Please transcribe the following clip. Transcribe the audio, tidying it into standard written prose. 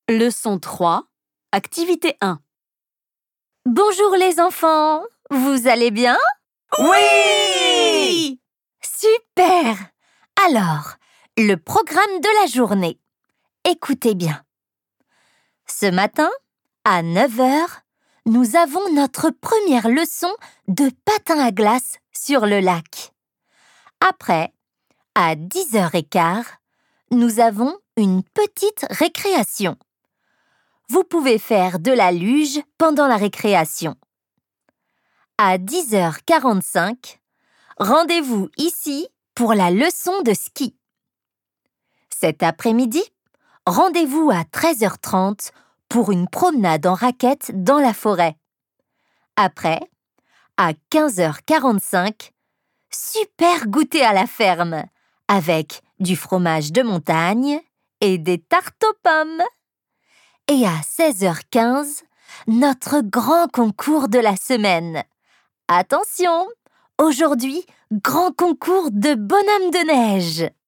Leçon 3, activité 1. Bonjour les enfants, vous allez bien? Oui! Super! Alors, le programme de la journée. Écoutez bien. Ce matin, à 9 heures, nous avons notre première leçon de patin à glace sur le lac. Après, à 10h15, nous avons une petite récréation. Vous pouvez faire de la luge pendant la récréation. À 10h45, rendez-vous ici pour la leçon de ski. Cet après-midi, rendez-vous à 13h30 pour une promenade en raquette dans la forêt. Après, à 15h45, super goûter à la ferme avec du fromage de montagne et des tartes aux pommes. Et à 16h15, notre grand concours de la semaine. Attention, aujourd'hui, grand concours de bonhomme de neige.